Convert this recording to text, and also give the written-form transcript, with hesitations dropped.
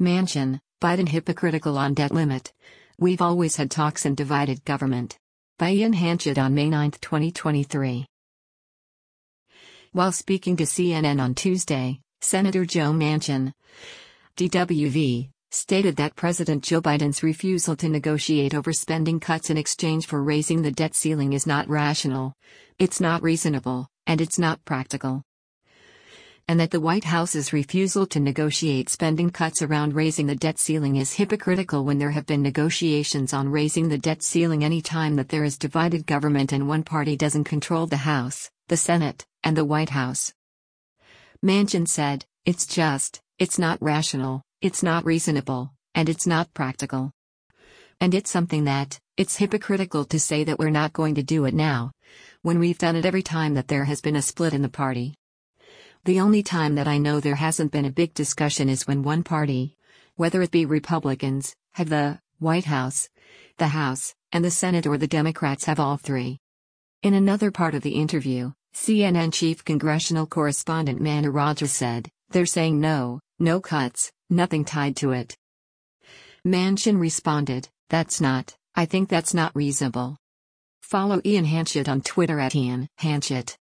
Manchin, Biden hypocritical on debt limit. We've always had talks and divided government. By Ian Hanchett on May 9, 2023. While speaking to CNN on Tuesday, Senator Joe Manchin, DWV, stated that President Joe Biden's refusal to negotiate over spending cuts in exchange for raising the debt ceiling is not rational, it's not reasonable, and it's not practical. And that the White House's refusal to negotiate spending cuts around raising the debt ceiling is hypocritical when there have been negotiations on raising the debt ceiling any time that there is divided government and one party doesn't control the House, the Senate, and the White House. Manchin said, it's not rational, it's not reasonable, and it's not practical. And it's something that, it's hypocritical to say that we're not going to do it now, when we've done it every time that there has been a split in the party. The only time that I know there hasn't been a big discussion is when one party, whether it be Republicans, have the White House, the House, and the Senate, or the Democrats have all three. In another part of the interview, CNN chief congressional correspondent Manu Rogers said, "They're saying no cuts, nothing tied to it." Manchin responded, I think that's not reasonable." Follow Ian Hanchett on Twitter at Ian Hanchett.